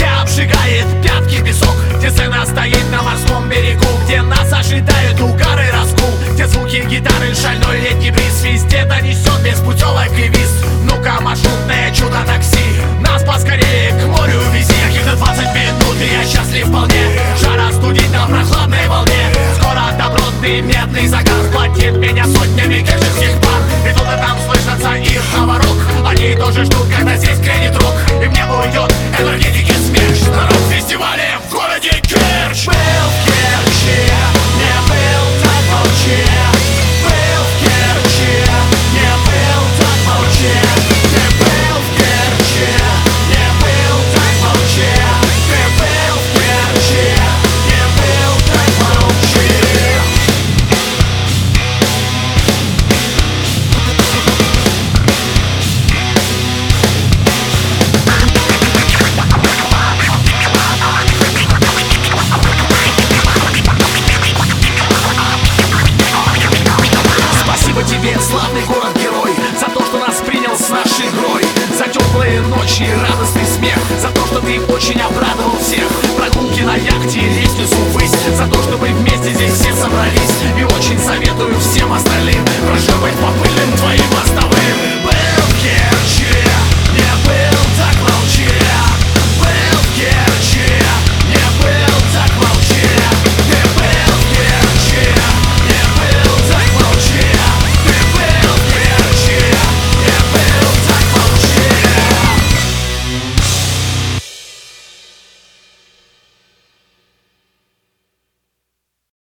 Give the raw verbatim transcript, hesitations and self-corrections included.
где обжигает пятки песок, где сцена стоит на морском берегу, где нас ожидают угар и раскул, где звуки гитары, шальной летний бриз везде донесет без путевок и виз. Ну-ка, маршрутное чудо-такси, нас поскорее к морю вези. Каких-то двадцать минут, и я счастлив вполне. Жара студить на прохладной волне. Скоро добротный медный закат платит меня сотнями кэшевских пар. И тут и там слышатся их говорок. Они тоже ждут, когда здесь грянет рок. И мне уйдет энергетики смерч на рок-фестивале в городе Керчь. Был в Керчи, не был, так молчи. Был в Керчи, не был, так молчи. Ты был в Керчи, не был, так молчи. Ты был в Керчи, не был, так молчи. Спасибо тебе, славный город-герой, за то, что нас принял с нашей игрой, за теплые ночи и радостный смех, за то, что ты очень обрадовал всех. Прогулки на яхте и лестницу ввысь, за то, что мы вместе здесь все собрались. И очень советую всем остальным проживать по пыльным твоим мостовым.